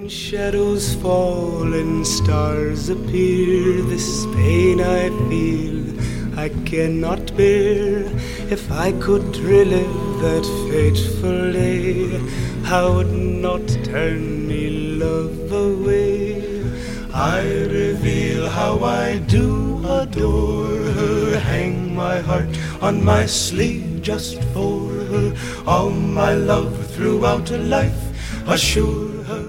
Shadows fall and stars appear. This pain I feel I cannot bear. If I could relive that fateful day, I would not turn me love away. I reveal how I do adore her, hang my heart on my sleeve just for her. All my love throughout life assure her